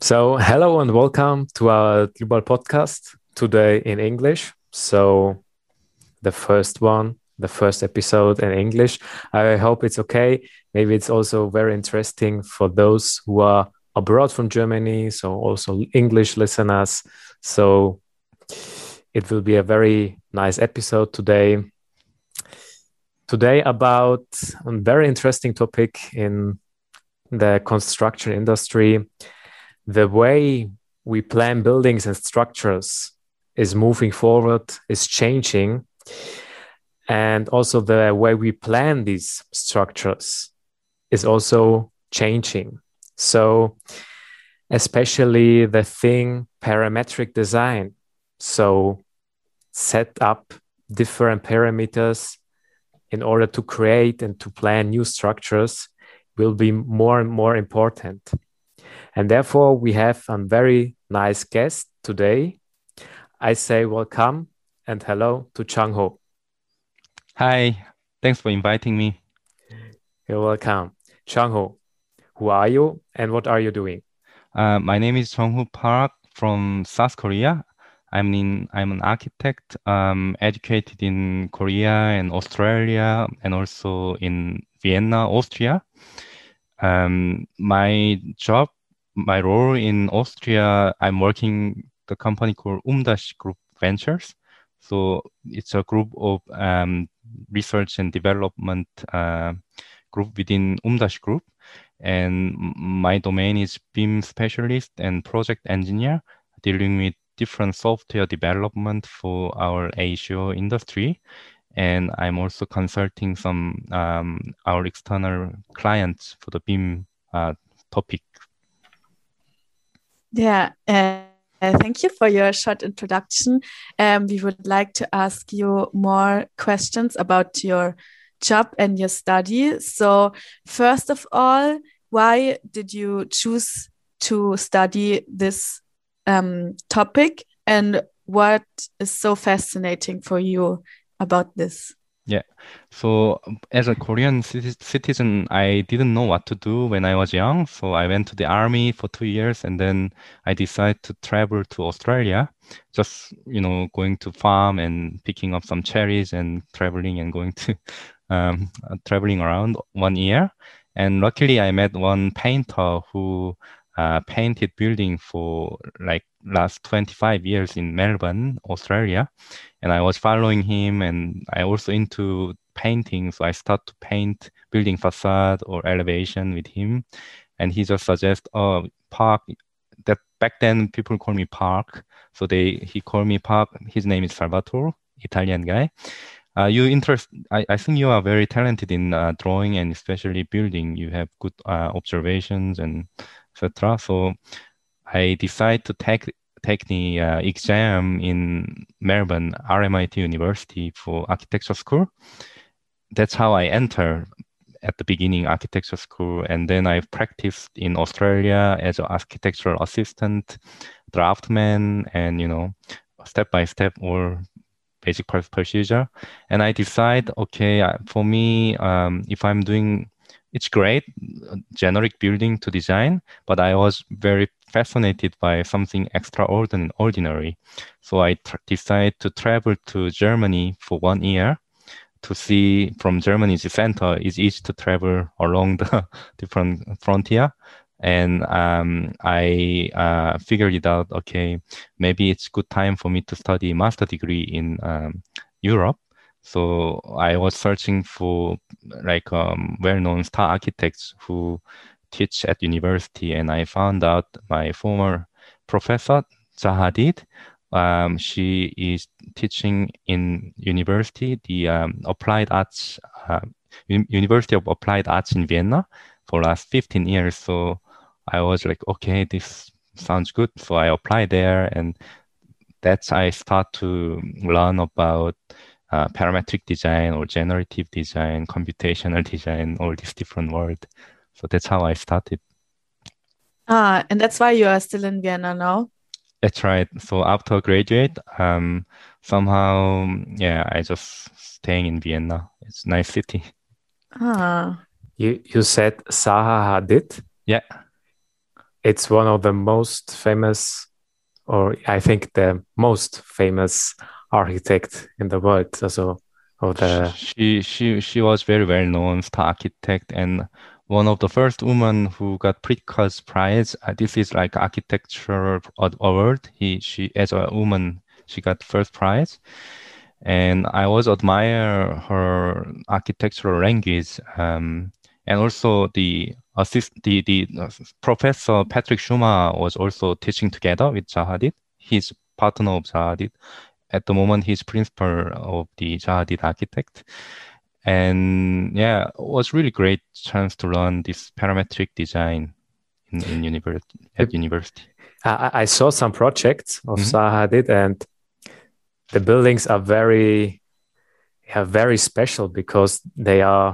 Hello and welcome to our global podcast today in English. The first one, the first episode in English. I hope it's okay. Maybe it's also very interesting for those who are abroad from Germany, so also English listeners. So, it will be a very nice episode today. Today, about a very interesting topic in the construction industry. The way we plan buildings and structures is moving forward, is changing. And also the way we plan these structures is also changing. So, especially the thing parametric design. So, set up different parameters in order to create and to plan new structures will be more and more important. And therefore, we have a very nice guest today. I say welcome and hello to Chang Ho. Hi, thanks for inviting me. You're welcome. Chang Ho, who are you and what are you doing? My name is Jongho Park from South Korea. I'm an architect, educated in Korea and Australia, and also in Vienna, Austria. My role in Austria, I'm working the company called Umdash Group Ventures. So it's a group of research and development group within Umdash Group. And my domain is BIM specialist and project engineer, dealing with different software development for our Asia industry. And I'm also consulting some our external clients for the BIM topic. Yeah, thank you for your short introduction. We would like to ask you more questions about your job and your study. So, first of all, why did you choose to study this topic, and what is so fascinating for you about this? Yeah. So as a Korean citizen, I didn't know what to do when I was young. So I went to the army for 2 years, and then I decided to travel to Australia, just, going to farm and picking up some cherries and traveling and going to traveling around 1 year. And luckily I met one painter who painted building for like last 25 years in Melbourne, Australia. And I was following him, and I also into painting. So I start to paint building facade or elevation with him. And he just suggests, oh, Park, that back then people call me Park. So he called me Park. His name is Salvatore, Italian guy. I think you are very talented in drawing and especially building. You have good observations and etc. So I decided to take the exam in Melbourne, RMIT University for architecture school. That's how I entered at the beginning architecture school, and then I've practiced in Australia as an architectural assistant, draftsman, and step by step or basic procedure. And I decide, okay, for me, if I'm doing, it's great, generic building to design, but I was very fascinated by something extraordinary. So I decided to travel to Germany for 1 year to see from Germany's center. It's easy to travel along the different frontier. And I figured it out, okay, maybe it's good time for me to study master degree in Europe. So I was searching for like well-known star architects who teach at university, and I found out my former professor, Zaha Hadid. She is teaching in university, the Applied Arts, University of Applied Arts in Vienna for last 15 years. So I was like, okay, this sounds good. So I applied there, and I start to learn about parametric design or generative design, computational design, all these different words. So that's how I started. And that's why you are still in Vienna now? That's right. So after graduate, somehow, yeah, I just staying in Vienna. It's a nice city. Ah. You said Zaha Hadid? Yeah. it's one of the most famous, or I think the most famous architect in the world. Also, of the She was very well known star architect and one of the first women who got Pritzker Prize. This is like architecture award. She as a woman she got first prize, and I always admire her architectural language. And also the Professor Patrick Schumer was also teaching together with Zaha Hadid. He's partner of Zaha Hadid. At the moment, he's principal of the Zaha Hadid Architect. And yeah, it was really great chance to learn this parametric design in university. I saw some projects of Zaha Hadid, and the buildings are very special because they are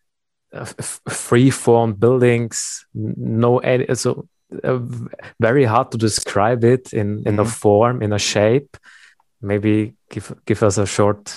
free-form buildings. So very hard to describe it in a form, in a shape. Maybe give us a short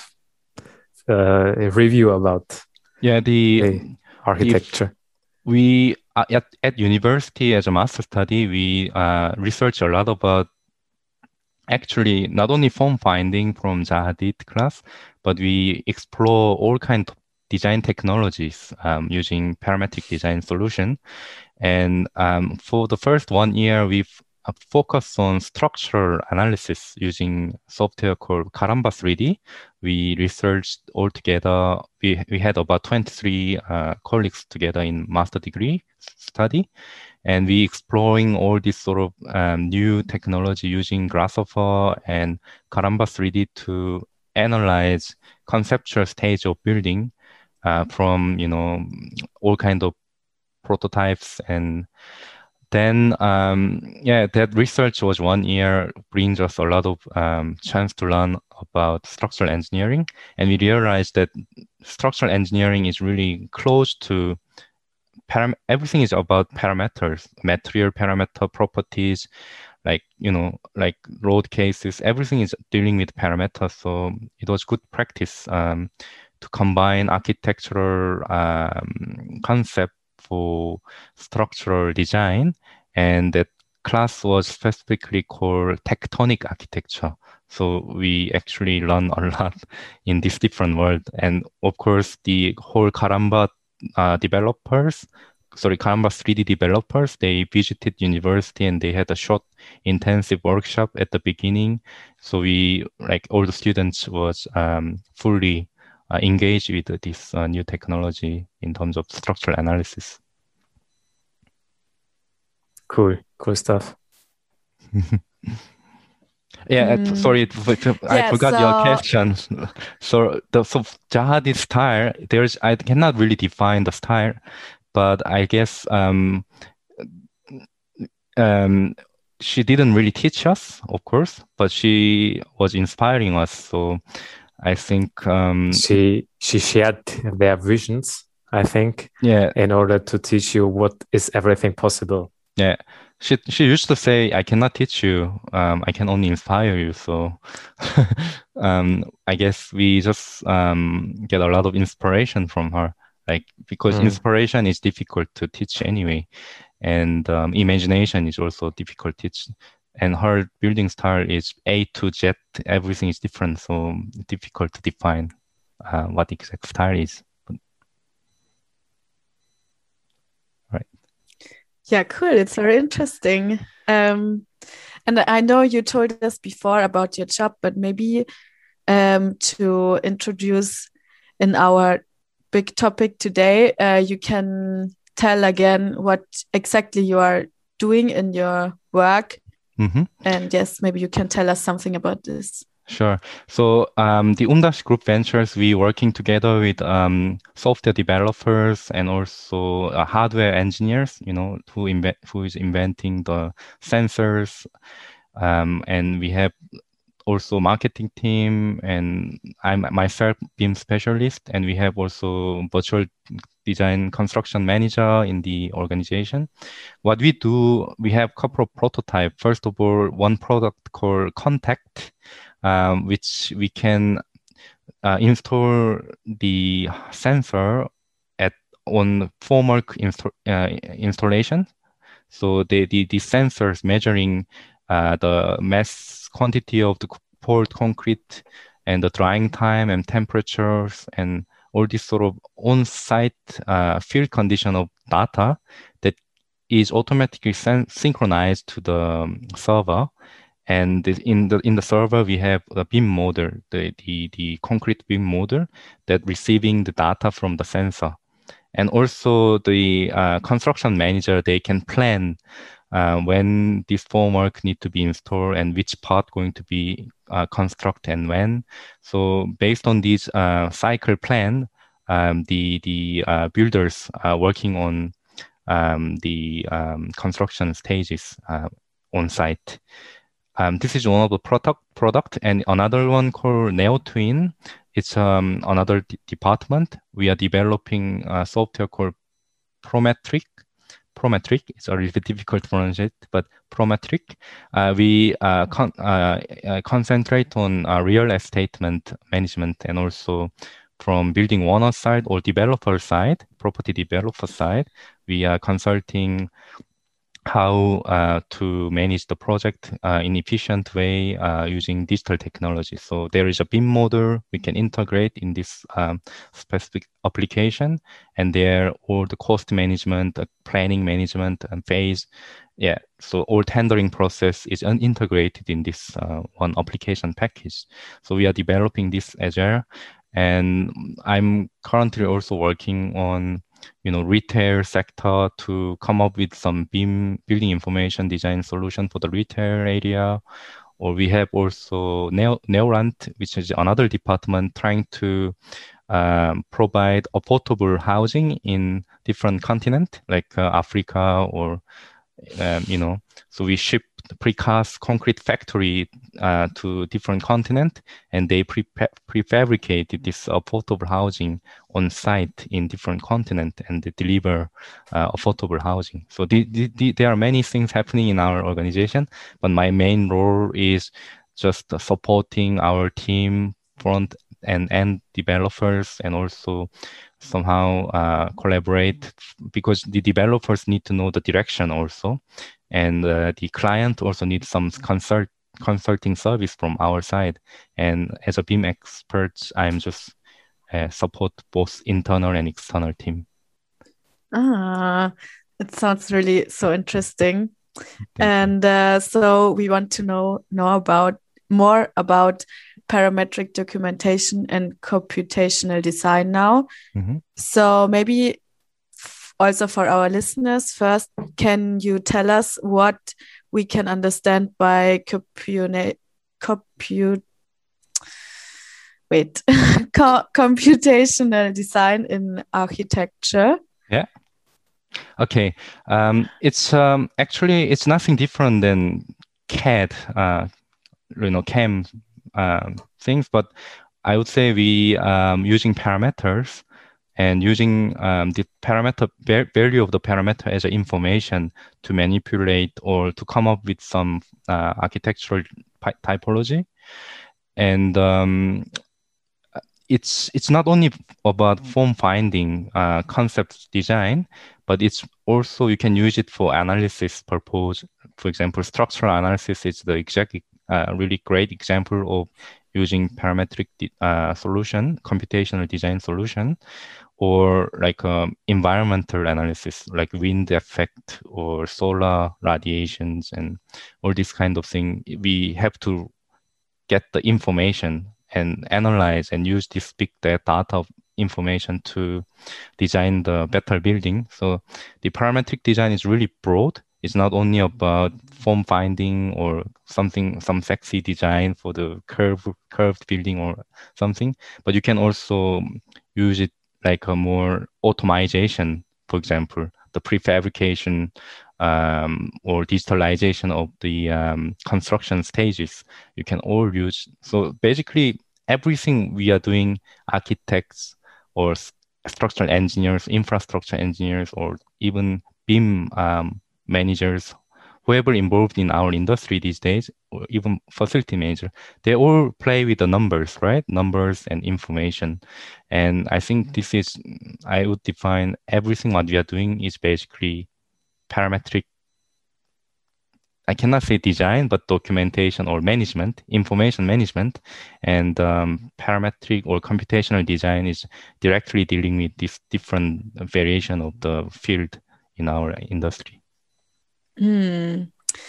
review about the architecture. We at university as a master study, we research a lot about actually not only form finding from Zaha Hadid class, but we explore all kinds of design technologies using parametric design solution. And for the first 1 year, we've focused on structural analysis using software called Caramba 3D. We researched all together. We had about 23 colleagues together in master degree study. And we exploring all this sort of new technology using Grasshopper and Caramba 3D to analyze conceptual stage of building from all kind of prototypes. And then that research was 1 year, brings us a lot of chance to learn about structural engineering. And we realized that structural engineering is really close to everything is about parameters, material parameter properties, like road cases, everything is dealing with parameters. So it was good practice to combine architectural concept for structural design. And that class was specifically called tectonic architecture. So we actually learn a lot in this different world. And of course, the whole Caramba Caramba 3D developers, they visited university and they had a short intensive workshop at the beginning. So we, like all the students was fully engaged with this new technology in terms of structural analysis. Cool stuff. Sorry, I forgot your question. So Zaha Hadid style, I cannot really define the style, but I guess she didn't really teach us, of course, but she was inspiring us. So I think she shared their visions, I think, in order to teach you what is everything possible. Yeah. She used to say, I cannot teach you, I can only inspire you. So I guess we just get a lot of inspiration from her, because inspiration is difficult to teach anyway. And imagination is also difficult to teach. And her building style is A to Z, everything is different. So difficult to define what exact style is. Yeah, cool. It's very interesting. And I know you told us before about your job, but maybe to introduce in our big topic today, you can tell again what exactly you are doing in your work. And yes, maybe you can tell us something about this. Sure. So the Umdash Group Ventures, we working together with software developers and also hardware engineers, who is inventing the sensors. And we have also marketing team, and I'm myself BIM specialist, and we have also virtual design construction manager in the organization. What we do, we have a couple of prototypes. First of all, one product called Contact, which we can install the sensor on formal installation. So the sensors measuring the mass quantity of the poured concrete and the drying time and temperatures and all this sort of on-site field condition of data that is automatically synchronized to the server. And in the server, we have the BIM model, the concrete BIM model that receiving the data from the sensor. And also the construction manager, they can plan when this formwork need to be installed and which part going to be construct and when. So based on this cycle plan, the builders are working on the construction stages on site. This is one of the product, and another one called NeoTwin. It's another department. We are developing a software called Prometric. It's a little bit difficult to pronounce it, but Prometric. We concentrate on real estate management and also from building owner side or developer side, property developer side. We are consulting how to manage the project in efficient way using digital technology. So there is a BIM model we can integrate in this specific application, and there all the cost management, planning management, and phase. Yeah, so all tendering process is integrated in this one application package. So we are developing this Agile, and I'm currently also working on retail sector to come up with some BIM building information design solution for the retail area. Or we have also Neorant, which is another department trying to provide affordable housing in different continent like Africa or so we ship the precast concrete factory to different continent, and they prefabricated this affordable housing on site in different continent, and they deliver affordable housing. So there are many things happening in our organization, but my main role is just supporting our team, front and end developers, and also somehow collaborate, because the developers need to know the direction also, and the client also needs some consulting service from our side. And as a BIM expert, I'm just support both internal and external team. It sounds really so interesting. And so we want to know more about parametric documentation and computational design now. Mm-hmm. So maybe also for our listeners, first, can you tell us what we can understand by computational design in architecture? Yeah. Okay. It's actually it's nothing different than CAD, CAM things, but I would say we using parameters and using the parameter value of the parameter as an information to manipulate or to come up with some architectural typology. And it's not only about form finding, concept design, but it's also you can use it for analysis purpose. For example, structural analysis is the really great example of using parametric solution, computational design solution, or like environmental analysis, like wind effect or solar radiations and all this kind of thing. We have to get the information and analyze and use this big data of information to design the better building. So the parametric design is really broad. It's not only about form finding or some sexy design for the curved building or something, but you can also use it like a more automation, for example, the prefabrication or digitalization of the construction stages. You can all use. So basically, everything we are doing, architects or structural engineers, infrastructure engineers, or even BIM managers, whoever involved in our industry these days, or even facility manager, they all play with the numbers, right? Numbers and information. And I think this is, I would define everything what we are doing is basically parametric I cannot say design, but documentation or management, information management, and parametric or computational design is directly dealing with this different variation of the field in our industry. And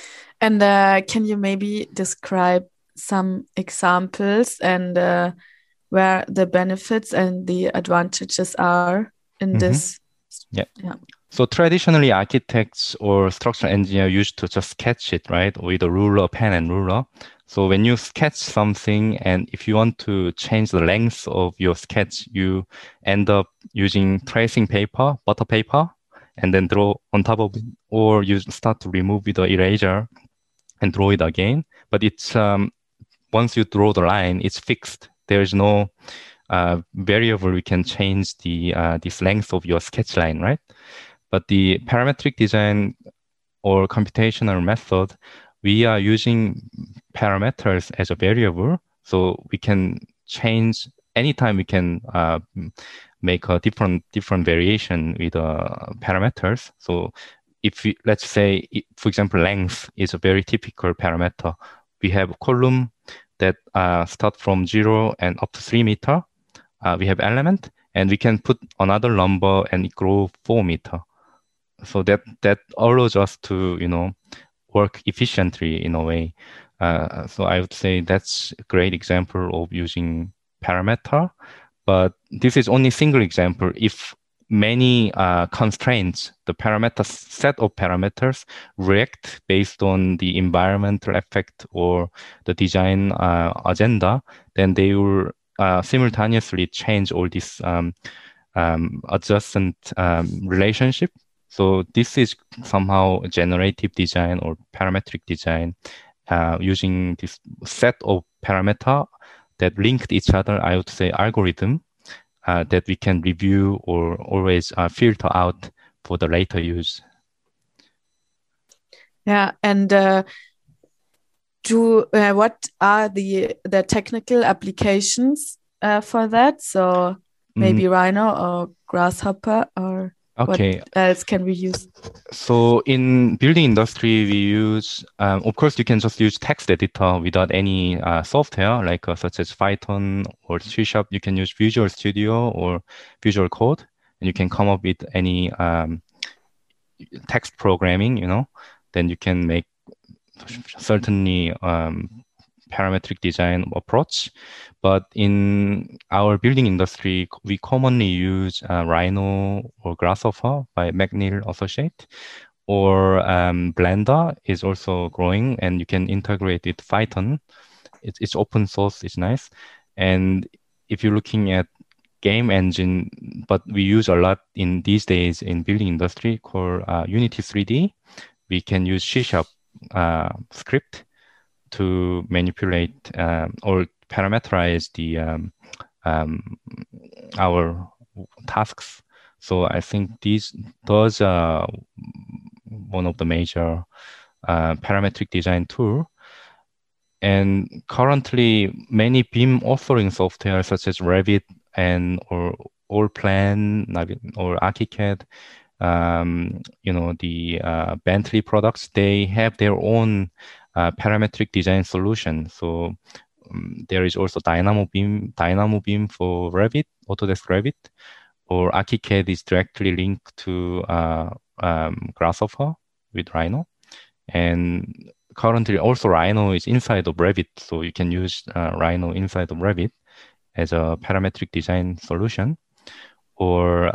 can you maybe describe some examples and where the benefits and the advantages are in this? Yeah. So traditionally, architects or structural engineer used to just sketch it, right, with a ruler, pen and ruler. So when you sketch something, and if you want to change the length of your sketch, you end up using tracing paper, butter paper, and then draw on top of it, or you start to remove with the eraser and draw it again. But it's once you draw the line, it's fixed. There is no variable we can change the this length of your sketch line, right? But the parametric design or computational method, we are using parameters as a variable, so we can change anytime. We can make a different variation with parameters. So if we, let's say, for example, length is a very typical parameter. We have a column that start from 0 and up to 3 meter. We have element, and we can put another number and it grow 4 meter. So that allows us to, work efficiently in a way. So I would say that's a great example of using parameter. But this is only single example. If many constraints, the parameter set of parameters react based on the environmental effect or the design agenda, then they will simultaneously change all this adjacent relationship. So this is somehow generative design or parametric design using this set of parameter that linked each other. I would say algorithm that we can review or always filter out for the later use. Yeah, and what are the technical applications for that? So maybe Rhino or Grasshopper, or okay, what else can we use? So in building industry, we use, of course, you can just use text editor without any software, like such as Python or C#. You can use Visual Studio or Visual Code, and you can come up with any text programming, then you can make certainly parametric design approach. But in our building industry, we commonly use Rhino or Grasshopper by McNeil Associate, or Blender is also growing, and you can integrate with Python. It's open source, it's nice. And if you're looking at game engine, but we use a lot in these days in building industry called Unity 3D. We can use C# script to manipulate or parameterize the our tasks. So I think those are one of the major parametric design tool. And currently, many BIM authoring software such as Revit or Allplan or ArchiCAD, the Bentley products, they have their own parametric design solution. So there is also Dynamo BIM for Revit, Autodesk Revit, or ArchiCAD is directly linked to Grasshopper with Rhino. And currently also Rhino is inside of Revit, so you can use Rhino inside of Revit as a parametric design solution. Or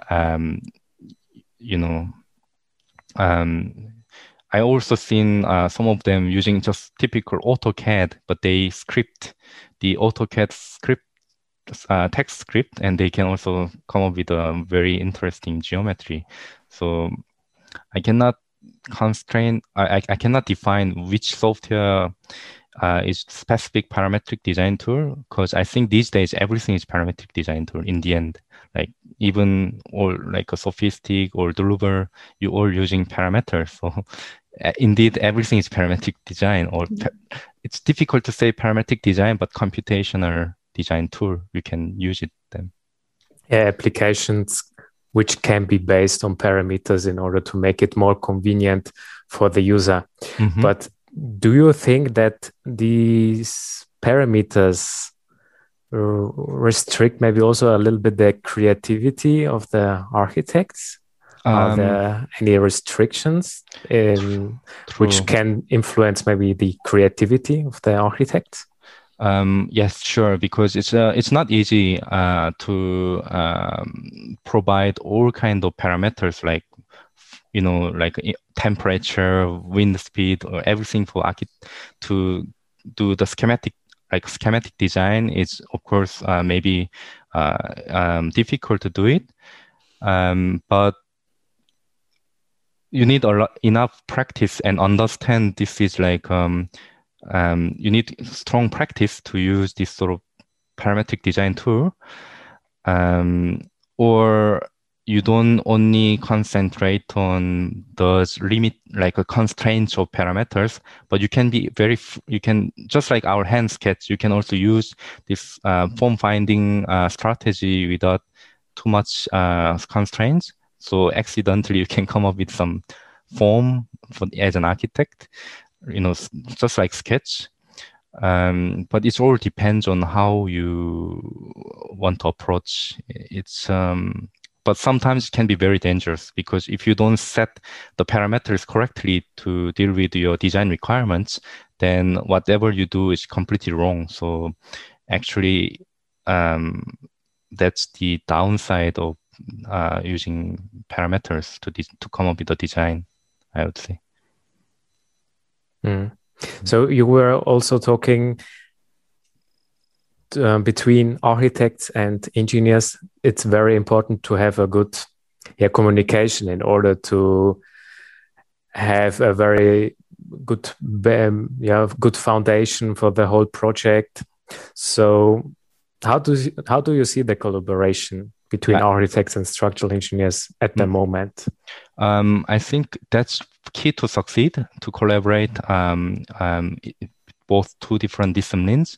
I also seen some of them using just typical AutoCAD, but they script the AutoCAD script, text script, and they can also come up with a very interesting geometry. So I cannot I cannot define which software is specific parametric design tool, because I think these days everything is parametric design tool in the end. Like even or like a Sophistic or Duluber, you all using parameters. So indeed, everything is parametric design. Or it's difficult to say parametric design, but computational design tool, you can use it then. Yeah, applications which can be based on parameters in order to make it more convenient for the user. Mm-hmm. But do you think that these parameters restrict maybe also a little bit the creativity of the architects? Are there any restrictions which can influence maybe the creativity of the architects? Yes, sure, because it's not easy to provide all kind of parameters like temperature, wind speed, or everything for to do the schematic design is of course maybe difficult to do it, but you need enough practice and understand this is like you need strong practice to use this sort of parametric design tool, or you don't only concentrate on those constraints of parameters, but you can be you can, just like our hand sketch, you can also use this form finding strategy without too much constraints. So accidentally you can come up with some form as an architect, just like sketch. But it all depends on how you want to approach. But sometimes it can be very dangerous because if you don't set the parameters correctly to deal with your design requirements, then whatever you do is completely wrong. So actually, that's the downside of using parameters to come up with a design, I would say. So you were also talking between architects and engineers. It's very important to have a good communication in order to have a very good good foundation for the whole project. So how do you see the collaboration between architects and structural engineers at the moment? I think that's key to succeed, to collaborate both two different disciplines.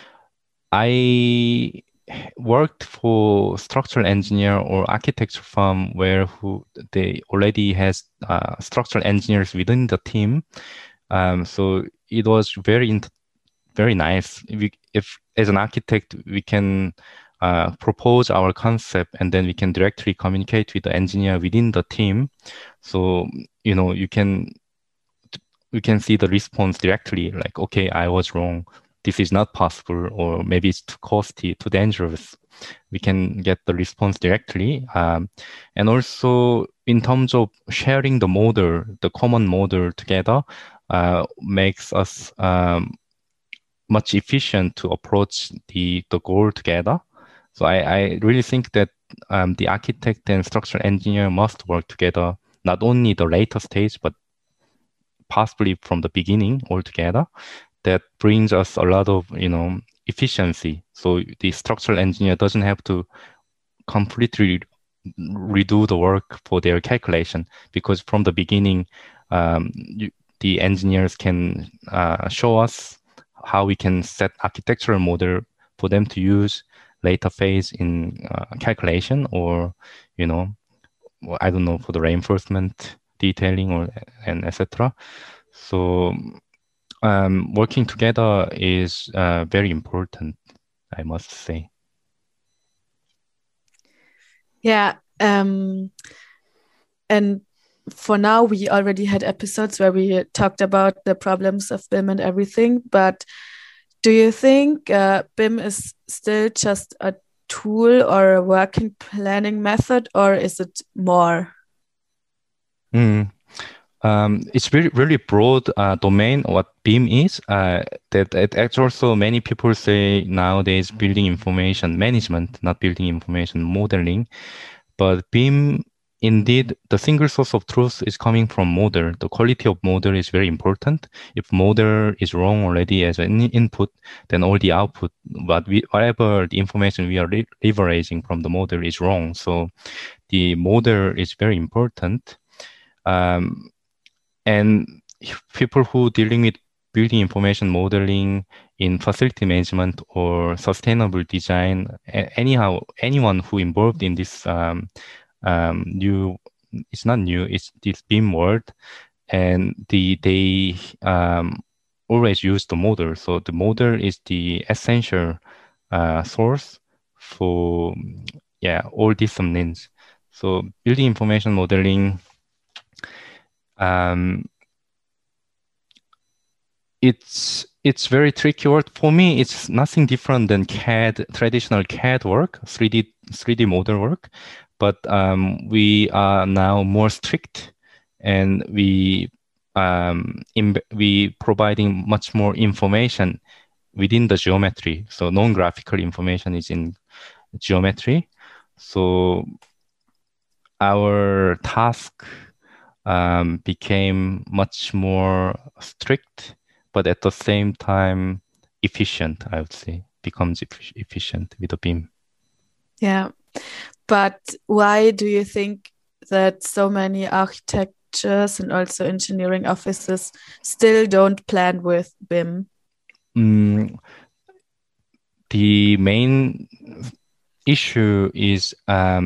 I worked for structural engineer or architecture firm where they already has structural engineers within the team. So it was very nice. If as an architect we can propose our concept and then we can directly communicate with the engineer within the team. So you can see the response directly, like, okay, I was wrong. This is not possible, or maybe it's too costly, too dangerous. We can get the response directly. And also in terms of sharing the model, the common model together, makes us much efficient to approach the goal together. So I really think that the architect and structural engineer must work together, not only the later stage, but possibly from the beginning altogether. That brings us a lot of efficiency. So the structural engineer doesn't have to completely redo the work for their calculation, because from the beginning, the engineers can show us how we can set architectural model for them to use later phase in calculation, or I don't know, for the reinforcement detailing and etc. So working together is very important, I must say. Yeah. And for now, we already had episodes where we talked about the problems of BIM and everything. But do you think BIM is still just a tool or a working planning method, or is it more? It's really broad domain what BIM is. That also many people say nowadays building information management, not building information modeling. But BIM, indeed, the single source of truth is coming from model. The quality of model is very important. If model is wrong already as an input, then all the output, whatever the information we are leveraging from the model is wrong. So the model is very important. And people who dealing with building information modeling in facility management or sustainable design, anyone who involved in this it's not new, it's this BIM world, and they always use the model. So the model is the essential source for all disciplines. So building information modeling, it's very tricky work. For me, it's nothing different than traditional CAD work, 3D model work. But we are now more strict, and we providing much more information within the geometry. So non-graphical information is in geometry. So our task became much more strict, but at the same time efficient, I would say. Becomes efficient with the BIM. Yeah. But why do you think that so many architectures and also engineering offices still don't plan with BIM? The main issue is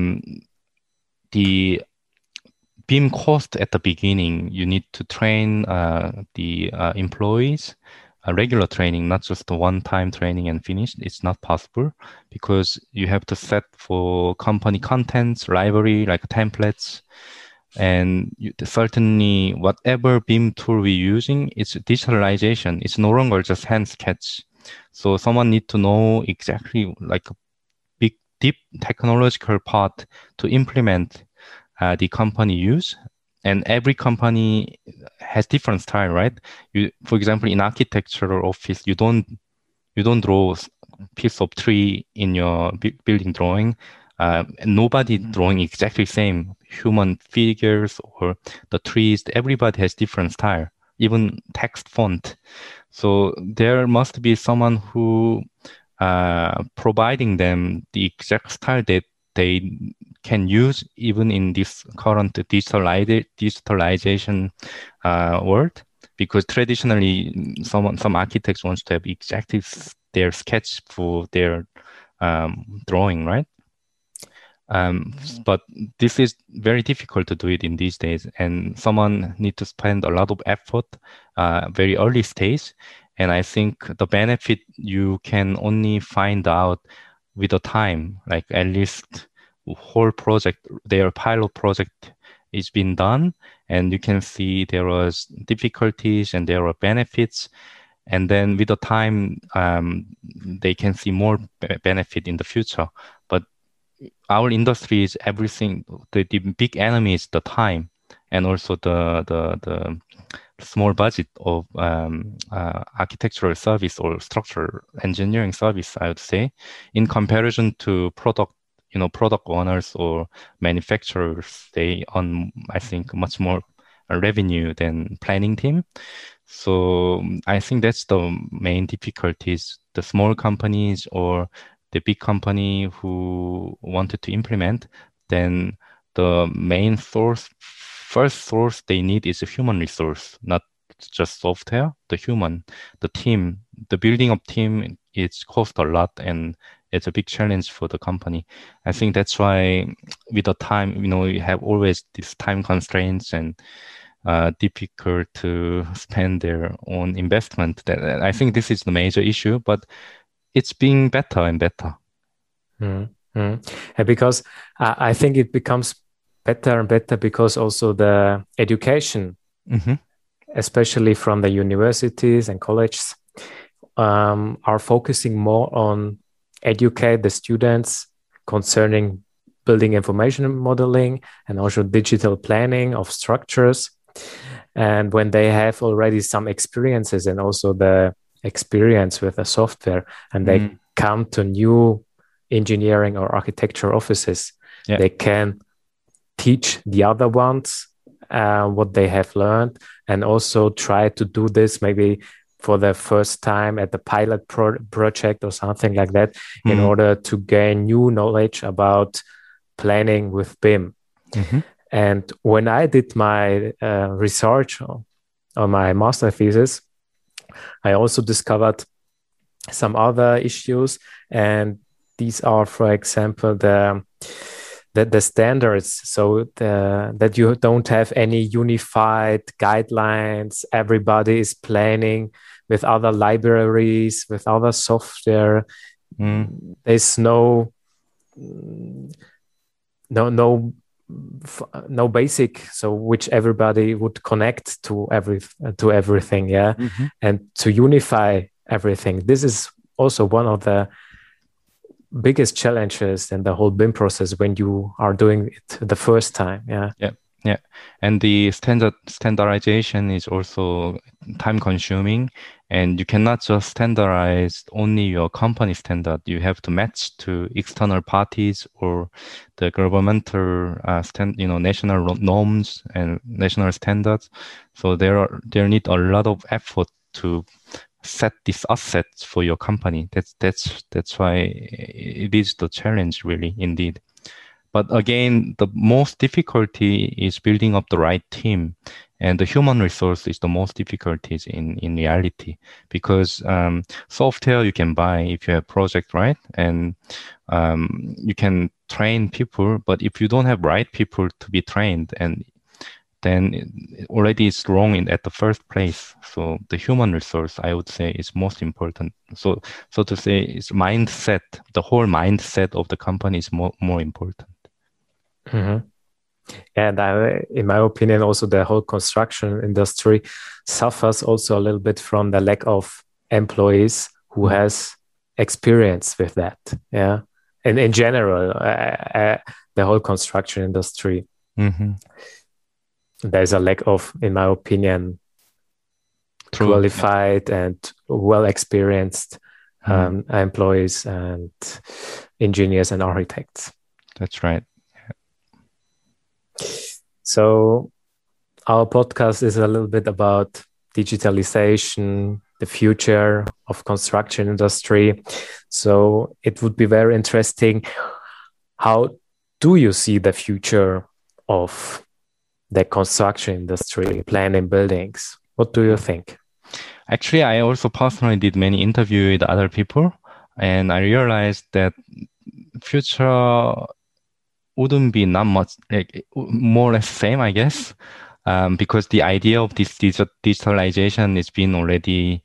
the BIM cost at the beginning. You need to train the employees, regular training, not just the one-time training and finish. It's not possible because you have to set for company contents, library, like templates. And certainly whatever BIM tool we're using, it's digitalization. It's no longer just hand sketch. So someone need to know exactly like a big, deep technological part to implement the company use. And every company has different style, right? For example, in architectural office, you don't draw a piece of tree in your building drawing. Nobody drawing exactly same human figures or the trees. Everybody has different style, even text font. So there must be someone who providing them the exact style that they can use even in this current digitalization world, because traditionally some architects wants to have exactly their sketch for their drawing, right? But this is very difficult to do it in these days, and someone need to spend a lot of effort very early stage. And I think the benefit you can only find out with the time, like at least whole project, their pilot project is being done, and you can see there was difficulties and there are benefits. And then with the time, they can see more benefit in the future. But our industry is everything. The big enemy is the time, and also the small budget of architectural service or structural engineering service, I would say, in comparison to product owners or manufacturers. They earn, I think, much more revenue than planning team. So I think that's the main difficulties. The small companies or the big company who wanted to implement, then the main first source they need is a human resource, not just software. The human, the team, the building of team, it's cost a lot, and it's a big challenge for the company. I think that's why with the time, you have always these time constraints and difficult to spend their own investment. I think this is the major issue, but it's being better and better. And because I think it becomes better and better because also the education, especially from the universities and colleges, are focusing more on educate the students concerning building information modeling and also digital planning of structures. And when they have already some experiences and also the experience with the software, and they come to new engineering or architecture offices, they can teach the other ones what they have learned, and also try to do this maybe for the first time at the pilot project or something like that, in order to gain new knowledge about planning with BIM. And when I did my research on my master thesis, I also discovered some other issues, and these are, for example, the standards. So that you don't have any unified guidelines. Everybody is planning with other libraries, with other software. There's no basic, so which everybody would connect to everything, yeah, and to unify everything. This is also one of the biggest challenges in the whole BIM process when you are doing it the first time. Yeah, and the standardization is also time consuming, and you cannot just standardize only your company standard. You have to match to external parties or the governmental national norms and national standards. So there need a lot of effort to set these assets for your company. That's why it is the challenge, really, indeed. But again, the most difficulty is building up the right team, and the human resource is the most difficulties in reality, because software you can buy if you have project, right? And you can train people, but if you don't have right people to be trained, and then already it's wrong at the first place. So the human resource, I would say, is most important. So to say, it's mindset. The whole mindset of the company is more important. And in my opinion, also the whole construction industry suffers also a little bit from the lack of employees who has experience with that. Yeah, and in general, the whole construction industry, there's a lack of, in my opinion, qualified and well experienced employees and engineers and architects. That's right. So our podcast is a little bit about digitalization, the future of construction industry. So it would be very interesting. How do you see the future of the construction industry, planning buildings? What do you think? Actually, I also personally did many interviews with other people, and I realized that future wouldn't be not much, like more or less same, I guess, because the idea of this digitalization is being already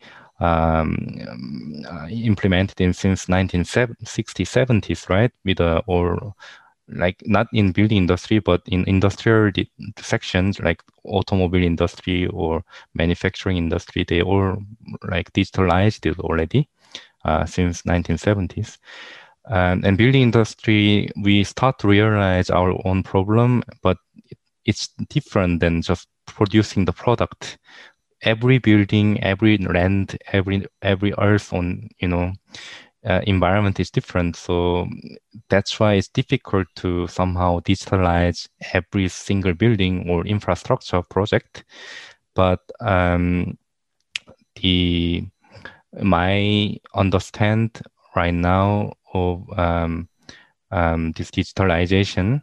implemented since 1960s, 70s, right? With or like not in building industry, but in industrial sections like automobile industry or manufacturing industry, they all like digitalized it already since 1970s. And building industry, we start to realize our own problem, but it's different than just producing the product. Every building, every land, every earth on environment is different. So that's why it's difficult to somehow digitalize every single building or infrastructure project. But my understand right now of this digitalization,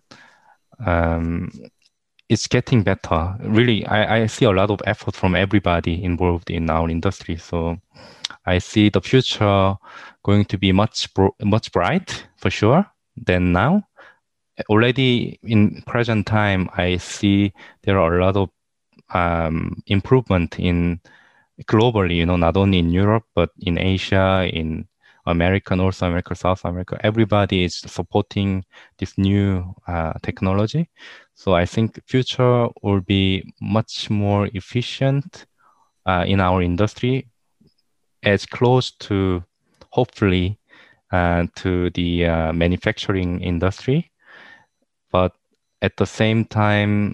it's getting better. Really, I see a lot of effort from everybody involved in our industry. So I see the future going to be much bright for sure than now. Already in present time, I see there are a lot of improvement in globally, not only in Europe, but in Asia, in America, North America, South America. Everybody is supporting this new technology. So I think future will be much more efficient in our industry, as close to, hopefully, to the manufacturing industry. But at the same time,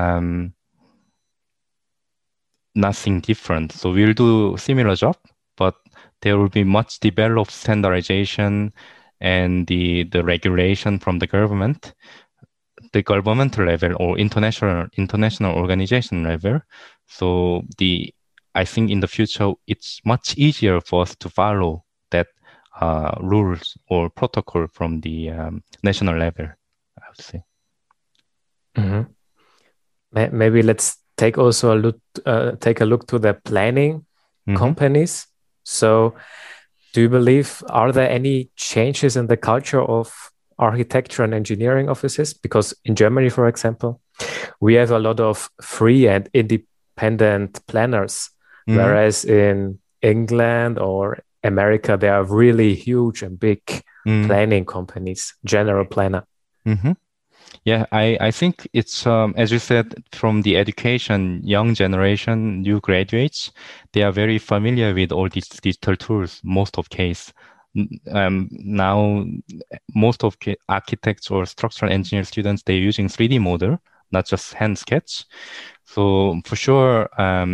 nothing different. So we'll do similar job, but there will be much developed standardization and the regulation from the government, the governmental level or international organization level. So I think in the future, it's much easier for us to follow that rules or protocol from the national level, I would say. Maybe let's take also a look to the planning companies. So do you believe, are there any changes in the culture of architecture and engineering offices? Because in Germany, for example, we have a lot of free and independent planners, whereas in England or America, they are really huge and big planning companies, general planner. Mm-hmm. Yeah, I think it's as you said, from the education, young generation, new graduates, they are very familiar with all these digital tools. Most of case now, most of architects or structural engineer students, they're using 3D model, not just hand sketch. So for sure,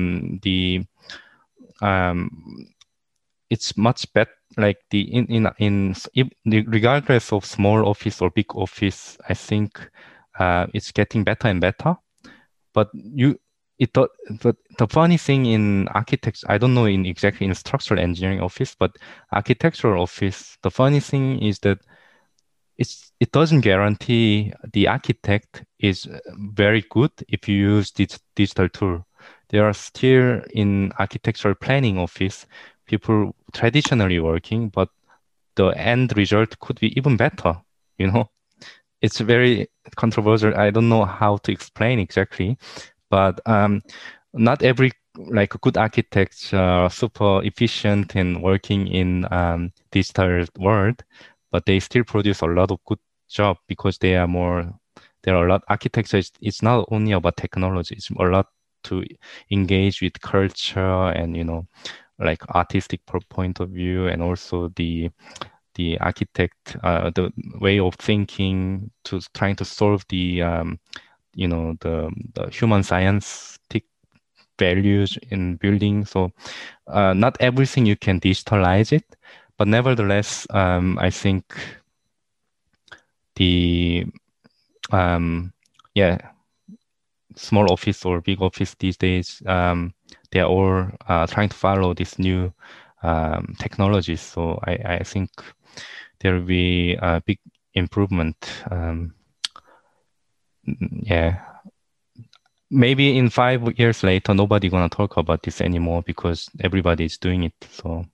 it's much better. Like regardless of small office or big office, I think it's getting better and better. But the funny thing in architects, I don't know exactly in structural engineering office, but architectural office, the funny thing is that it doesn't guarantee the architect is very good if you use this digital tool. There are still in architectural planning office people traditionally working, but the end result could be even better. It's very controversial. I don't know how to explain exactly, but not every good architects are super efficient in working in digital world, but they still produce a lot of good job because there are a lot. Architecture it's not only about technology; it's a lot to engage with culture and like artistic point of view, and also the architect, the way of thinking to trying to solve the the human scientific values in building. So not everything you can digitalize it, but nevertheless, I think the small office or big office these days, they are all trying to follow this new technologies. So I think there will be a big improvement. Maybe in 5 years later, nobody gonna talk about this anymore because everybody is doing it. So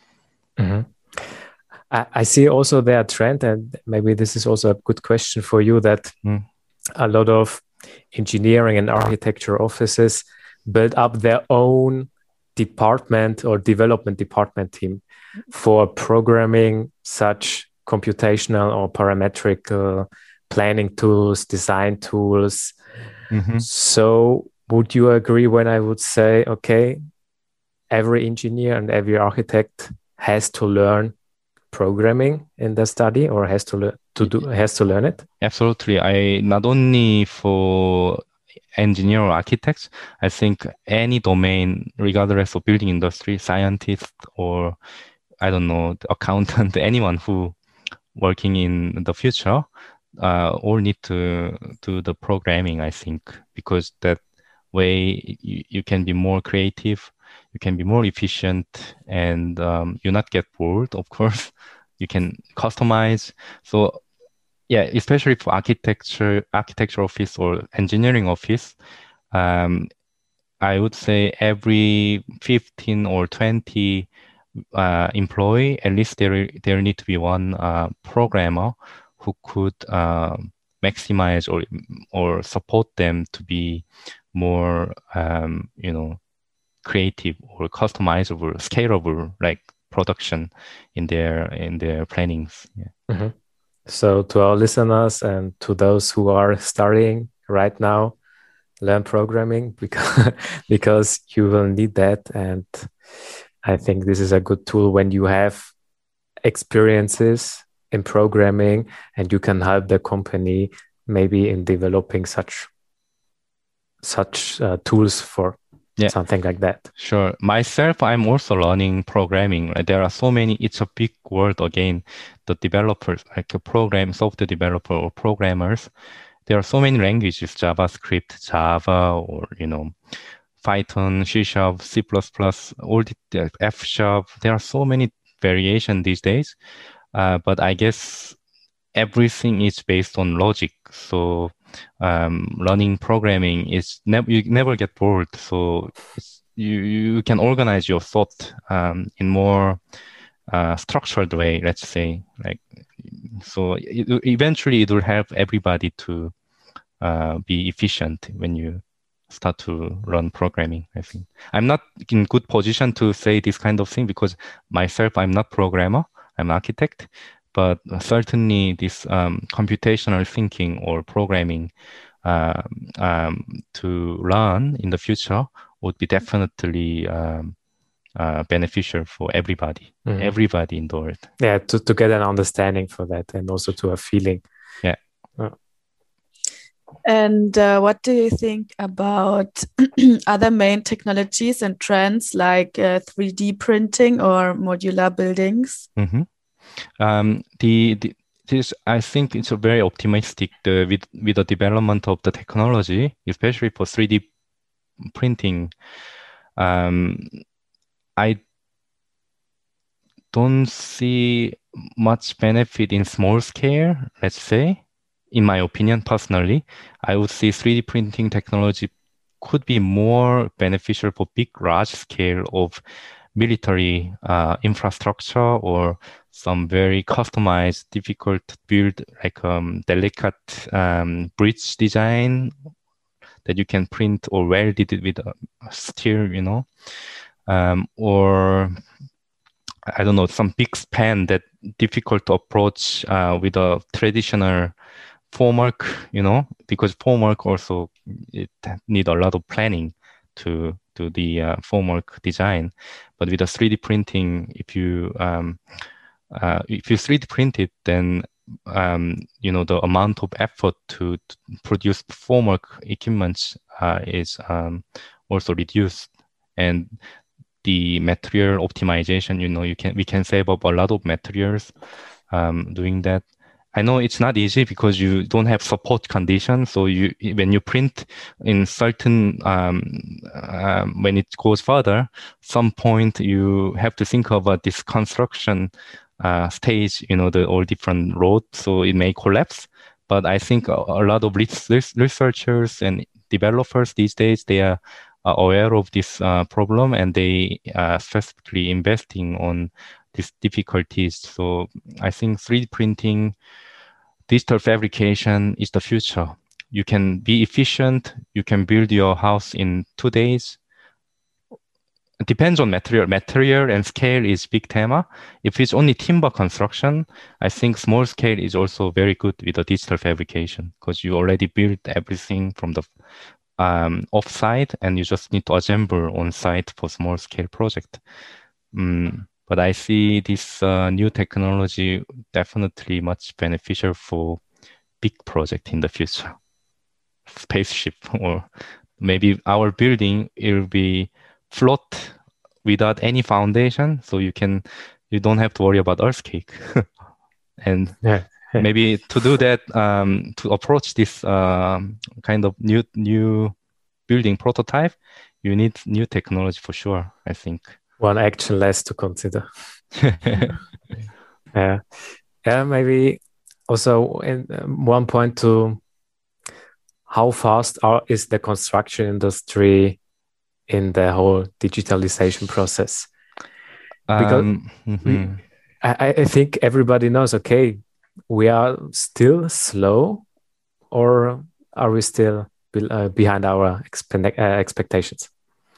I see also their trend, and maybe this is also a good question for you, that a lot of engineering and architecture offices build up their own department or development department team for programming such computational or parametric planning tools, design tools. So would you agree when I would say, okay, every engineer and every architect has to learn programming in the study, or has to learn it? Absolutely. I not only for engineer or architects, I think any domain, regardless of building industry, scientist or I don't know, the accountant, anyone who working in the future, all need to do the programming, I think, because that way you can be more creative, you can be more efficient, and you not get bored, of course. You can customize. So yeah, especially for architecture office or engineering office, I would say every 15 or 20 employee, at least there need to be one programmer who could maximize or support them to be more creative or customizable, scalable, like production in their plannings. Yeah. So to our listeners and to those who are studying right now, learn programming because you will need that. And I think this is a good tool when you have experiences in programming and you can help the company maybe in developing such tools for something like that. Sure. Myself, I'm also learning programming. Right? There are so many, it's a big word again. The developers, like a software developer or programmers, there are so many languages, JavaScript, Java, or, Python, C#, C++, all the F#. There are so many variations these days. But I guess everything is based on logic. So learning programming is you never get bored. So you can organize your thought in more structured way, let's say. So eventually it will help everybody to be efficient when you start to learn programming, I think. I'm not in good position to say this kind of thing because myself, I'm not programmer, I'm architect, but certainly this computational thinking or programming to learn in the future would be definitely beneficial for everybody, everybody in the world. Yeah, to get an understanding for that and also to a feeling. Yeah. And what do you think about other main technologies and trends like 3D printing or modular buildings? This, I think it's a very optimistic with the development of the technology, especially for 3D printing. I don't see much benefit in small scale, let's say. In my opinion, personally, I would say 3D printing technology could be more beneficial for big, large scale of military infrastructure or some very customized, difficult to build, like delicate bridge design that you can print or weld it with steel, you know, or I don't know, some big span that difficult to approach with a traditional formwork, you know, because formwork also it need a lot of planning to do the formwork design. But with a 3D printing, if you 3D print it, then you know, the amount of effort to produce formwork equipment is also reduced, and the material optimization, you know, we can save up a lot of materials doing that. I know it's not easy because you don't have support conditions. So when you print in certain, when it goes further, some point you have to think about this construction stage, you know, the all different roads. So it may collapse. But I think a lot of researchers and developers these days, they are aware of this problem, and they are specifically investing on these difficulties. So I think 3D printing, digital fabrication is the future. You can be efficient. You can build your house in 2 days. It depends on material. Material and scale is big tema. If it's only timber construction, I think small scale is also very good with the digital fabrication because you already built everything from the off-site, and you just need to assemble on-site for small-scale project. But I see this new technology definitely much beneficial for big project in the future. Spaceship, or maybe our building, it will be float without any foundation, so you don't have to worry about earthquake. And maybe to do that, to approach this kind of new building prototype, you need new technology for sure, I think. One action less to consider. Yeah, maybe also in one point to how fast is the construction industry in the whole digitalization process? Because I think everybody knows, okay, we are still slow, or are we still behind our expectations?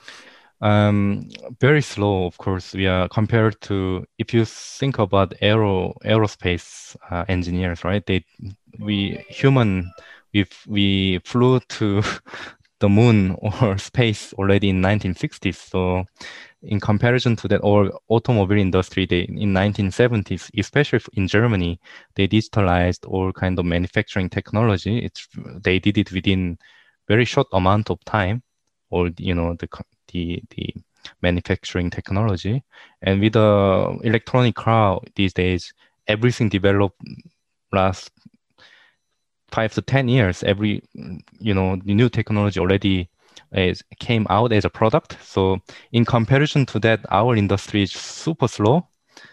Very slow, of course. We are compared to, if you think about aerospace engineers, right? We flew to the moon or space already in 1960s. So in comparison to that, or automobile industry, in 1970s, especially in Germany, they digitalized all kind of manufacturing technology. They did it within very short amount of time, or you know, the manufacturing technology. And with the electronic car these days, everything developed last 5 to 10 years. Every, you know, the new technology already came out as a product. So in comparison to that, our industry is super slow.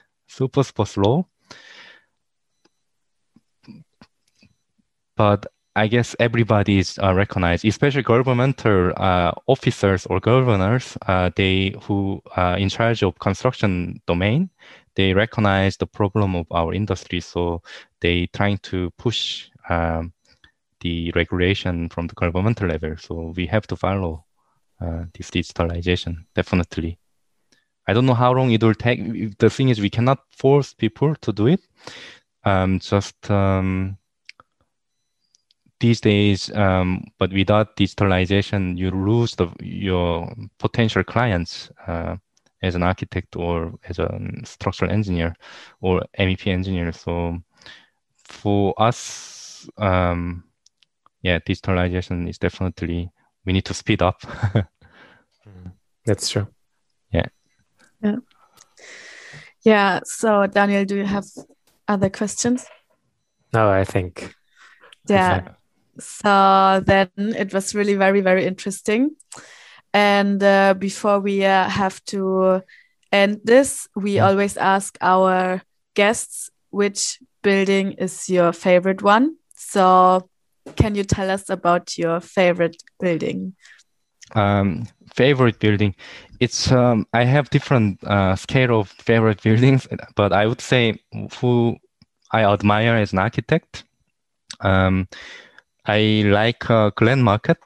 But I guess everybody is recognized, especially governmental officers or governors, they who are in charge of construction domain, they recognize the problem of our industry. So they trying to push the regulation from the governmental level. So we have to follow this digitalization, definitely. I don't know how long it will take. The thing is, we cannot force people to do it. These days, but without digitalization, you lose your potential clients as an architect or as a structural engineer or MEP engineer. So for us, digitalization is definitely, we need to speed up. That's true. Yeah. So Daniel, do you have other questions? No, I think. Yeah. So then it was really very, very interesting. And before we have to end this, we always ask our guests which building is your favorite one. So can you tell us about your favorite building? Favorite building. It's I have different scale of favorite buildings, but I would say who I admire as an architect. I like Glenn Market.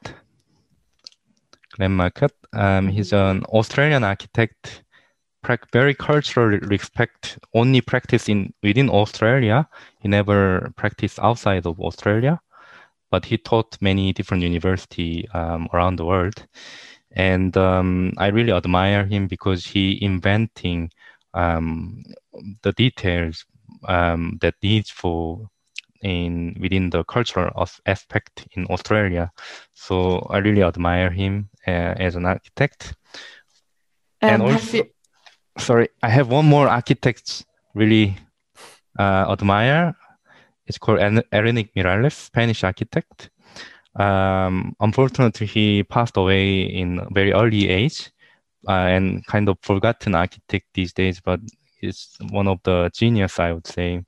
He's an Australian architect, very cultural respect, only practice within Australia. He never practiced outside of Australia, but he taught many different universities around the world. And I really admire him because he inventing the details that needs for within the cultural aspect in Australia. So I really admire him as an architect. And also, I have one more architect really admire. It's called Enrique Miralles, Spanish architect. Unfortunately, he passed away in a very early age and kind of forgotten architect these days, but he's one of the genius, I would say.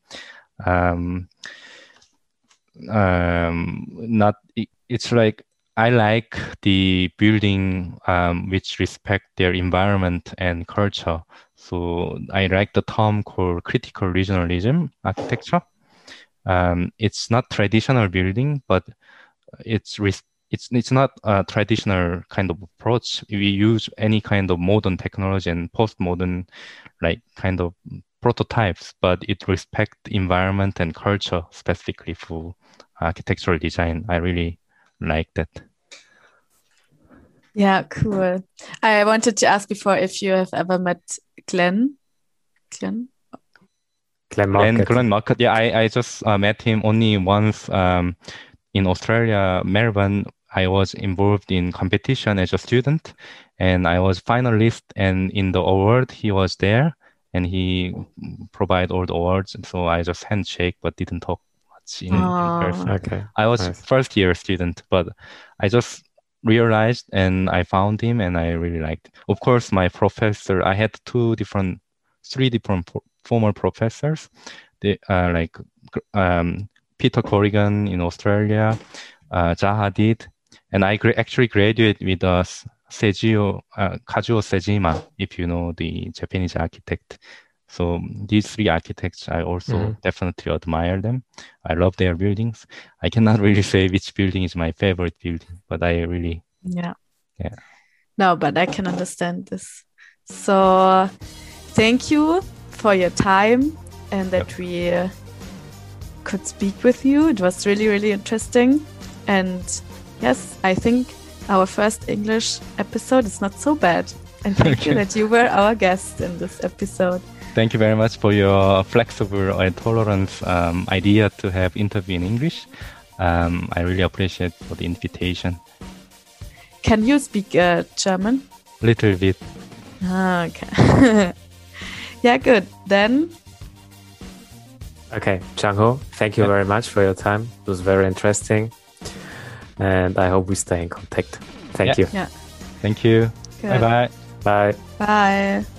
It's like I like the building which respect their environment and culture. So I like the term called critical regionalism architecture. It's not traditional building, but it's not a traditional kind of approach. We use any kind of modern technology and postmodern like kind of prototypes, but it respects environment and culture specifically for architectural design. I really like that. Yeah, cool. I wanted to ask before if you have ever met Glenn Market. Yeah, I just met him only once in Australia, Melbourne. I was involved in competition as a student, and I was finalist. And in the award, he was there, and he provided all the awards. And so I just handshake, but didn't talk much in person. Okay. I was first year student, but I just realized and I found him, and I really liked. Of course, my professor. I had three different former professors. They like Peter Corrigan in Australia, Zaha Hadid, and I actually graduated with Kazuo Sejima, if you know the Japanese architect. So these three architects, I also definitely admire them. I love their buildings. I cannot really say which building is my favorite building, but I really... Yeah. No, but I can understand this. So thank you for your time and that we could speak with you. It was really, really interesting. And yes, I think our first English episode is not so bad. And thank you that you were our guest in this episode. Thank you very much for your flexible and tolerant idea to have interview in English. I really appreciate for the invitation. Can you speak German? Little bit. Okay. Yeah, good. Then. Okay, Chang-ho, thank you very much for your time. It was very interesting. And I hope we stay in contact. Thank you. Yeah. Thank you. Good. Bye-bye. Bye. Bye.